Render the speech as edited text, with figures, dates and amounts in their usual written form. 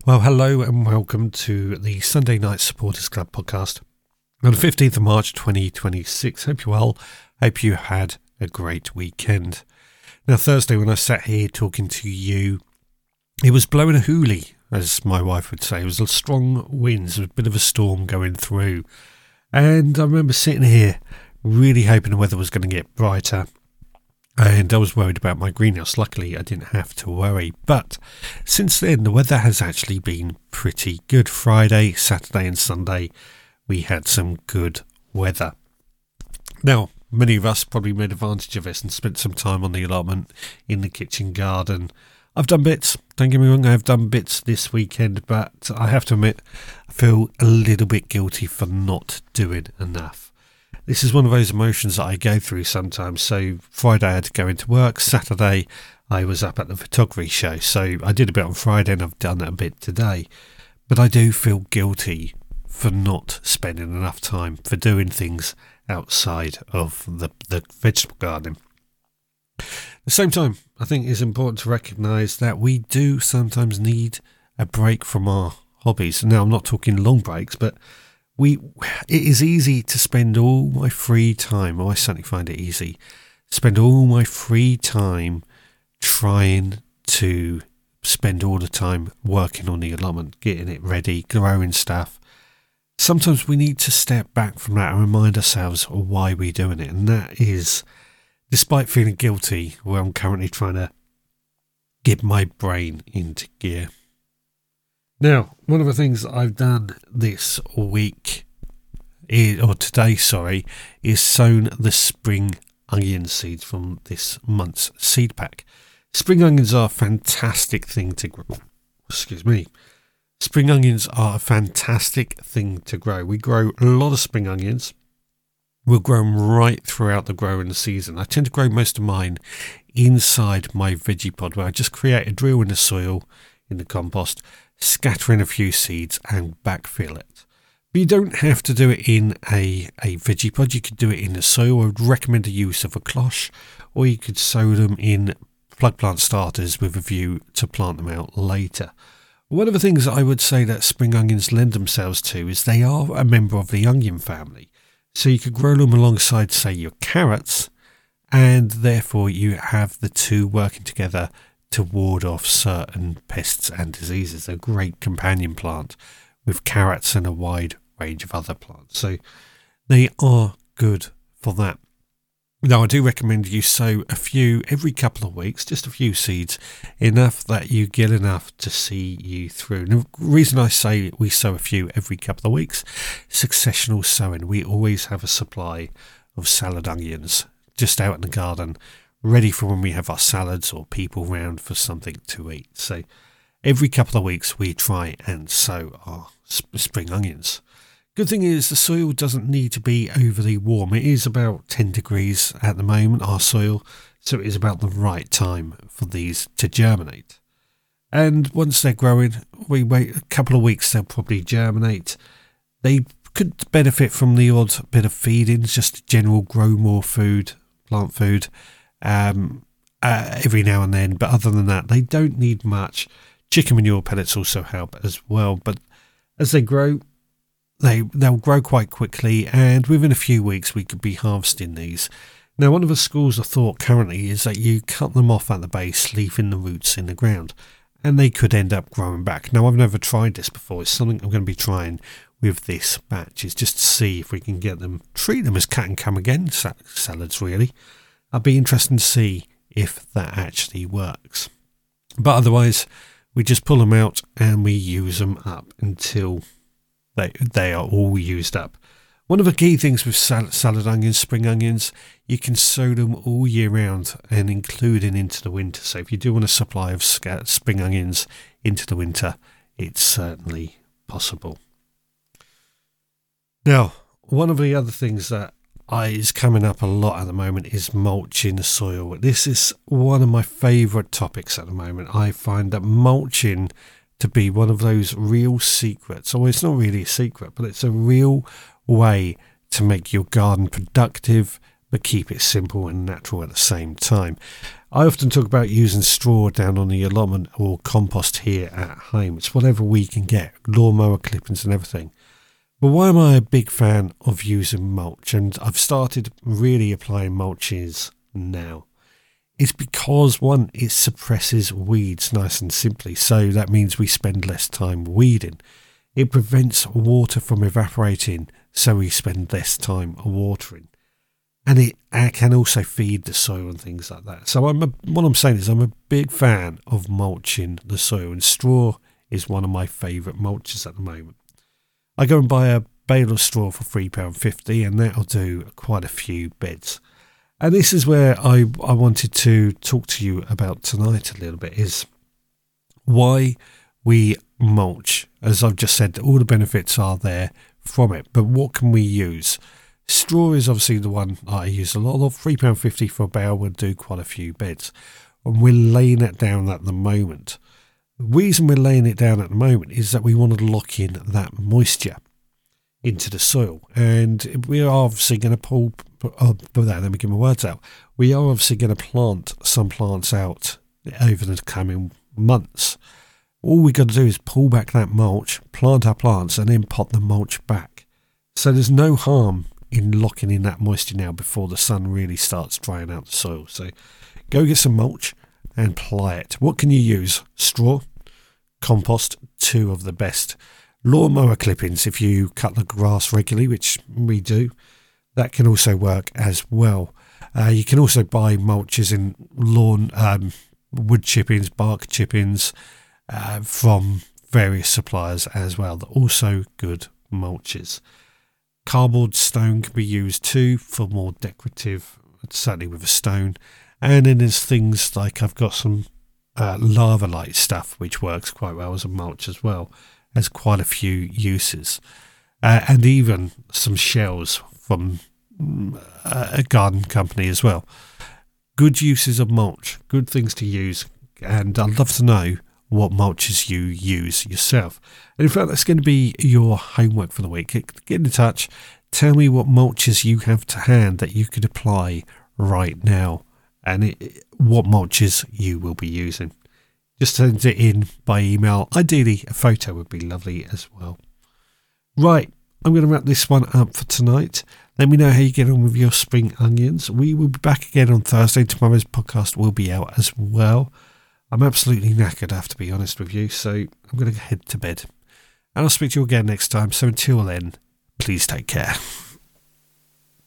Well, hello and welcome to the Sunday Night Supporters Club podcast on the 15th of March 2026. Hope you're well. Hope you had a great weekend. Now, Thursday when I sat here talking to you, it was blowing a hoolie, as my wife would say. It was a strong winds, a bit of a storm going through. And I remember sitting here really hoping the weather was going to get brighter. And I was worried about my greenhouse. Luckily, I didn't have to worry. But since then, the weather has actually been pretty good. Friday, Saturday and Sunday, we had some good weather. Now, many of us probably made advantage of this and spent some time on the allotment in the kitchen garden. I've done bits. Don't get me wrong, I've done bits this weekend. But I have to admit, I feel a little bit guilty for not doing enough. This is one of those emotions that I go through sometimes. So Friday I had to go into work. Saturday I was up at the photography show. So I did a bit on Friday and I've done a bit today. But I do feel guilty for not spending enough time for doing things outside of the vegetable garden. At the same time, I think it's important to recognise that we do sometimes need a break from our hobbies. Now, I'm not talking long breaks, but it is easy to spend all my free time, I certainly find it easy, spend all my free time trying to spend all the time working on the allotment, getting it ready, growing stuff. Sometimes we need to step back from that and remind ourselves of why we're doing it. And that is, despite feeling guilty, where I'm currently trying to get my brain into gear. Now, one of the things that I've done this week, today, is sown the spring onion seeds from this month's seed pack. Spring onions are a fantastic thing to grow. Spring onions are a fantastic thing to grow. We grow a lot of spring onions. We'll grow them right throughout the growing season. I tend to grow most of mine inside my veggie pod, where I just create a drill in the soil, in the compost, scatter in a few seeds and backfill it. But you don't have to do it in a veggie pod. You could do it in the soil. I would recommend the use of a cloche, or you could sow them in plug plant starters with a view to plant them out later. One of the things I would say that spring onions lend themselves to is they are a member of the onion family. So you could grow them alongside, say, your carrots, and therefore you have the two working together to ward off certain pests and diseases. A great companion plant with carrots and a wide range of other plants. So they are good for that. Now, I do recommend you sow a few every couple of weeks, just a few seeds, enough that you get enough to see you through. And the reason I say we sow a few every couple of weeks, successional sowing. We always have a supply of salad onions just out in the garden, ready for when we have our salads or people round for something to eat. So every couple of weeks we try and sow our spring onions. Good thing is the soil doesn't need to be overly warm. It is about 10 degrees at the moment, our soil, so it is about the right time for these to germinate. And once they're growing, we wait a couple of weeks, they'll probably germinate. They could benefit from the odd bit of feeding, just general grow more food, plant food, every now and then. But other than that, they don't need much. Chicken manure pellets also help as well. But as they grow, they'll grow quite quickly, and within a few weeks we could be harvesting these. Now, one of the schools of thought currently is that you cut them off at the base, leaving the roots in the ground, and they could end up growing back. Now, I've never tried this before. It's something I'm going to be trying with this batch, is just to see if we can get them, treat them as cut and come again salads, really. I'd be interested to see if that actually works. But otherwise, we just pull them out and we use them up until they are all used up. One of the key things with salad onions, spring onions, you can sow them all year round and including into the winter. So if you do want a supply of spring onions into the winter, it's certainly possible. Now, one of the other things that is coming up a lot at the moment is mulching the soil. This is one of my favourite topics at the moment. I find that mulching to be one of those real secrets, or it's not really a secret, but it's a real way to make your garden productive, but keep it simple and natural at the same time. I often talk about using straw down on the allotment or compost here at home. It's whatever we can get, lawnmower clippings and everything. But why am I a big fan of using mulch? And I've started really applying mulches now. It's because, one, it suppresses weeds nice and simply. So that means we spend less time weeding. It prevents water from evaporating, so we spend less time watering. And it can also feed the soil and things like that. So what I'm saying is I'm a big fan of mulching the soil, and straw is one of my favourite mulches at the moment. I go and buy a bale of straw for £3.50, and that'll do quite a few beds. And this is where I wanted to talk to you about tonight a little bit, is why we mulch. As I've just said, all the benefits are there from it, but what can we use? Straw is obviously the one I use a lot of. £3.50 for a bale would do quite a few beds. And we're laying it down at the moment. The reason we're laying it down at the moment is that we want to lock in that moisture into the soil. And we are obviously going to let me get my words out. We are obviously going to plant some plants out over the coming months. All we got to do is pull back that mulch, plant our plants, and then pot the mulch back. So there's no harm in locking in that moisture now before the sun really starts drying out the soil. So go get some mulch and apply it. What can you use? Straw, compost, two of the best. Lawnmower clippings, if you cut the grass regularly, which we do, that can also work as well. You can also buy mulches in lawn, wood chippings, bark chippings from various suppliers as well. They're also good mulches. Cardboard stone can be used too for more decorative, certainly with a stone. And then there's things like I've got some lava light stuff which works quite well as a mulch as well. Has quite a few uses. And even some shells from a garden company as well. Good uses of mulch, good things to use. And I'd love to know what mulches you use yourself. And in fact, that's going to be your homework for the week. Get in touch. Tell me what mulches you have to hand that you could apply right now, and what mulches you will be using. Just send it in by email. Ideally, a photo would be lovely as well. Right, I'm going to wrap this one up for tonight. Let me know how you get on with your spring onions. We will be back again on Thursday. Tomorrow's podcast will be out as well. I'm absolutely knackered, I have to be honest with you, so I'm going to head to bed. And I'll speak to you again next time, so until then, please take care.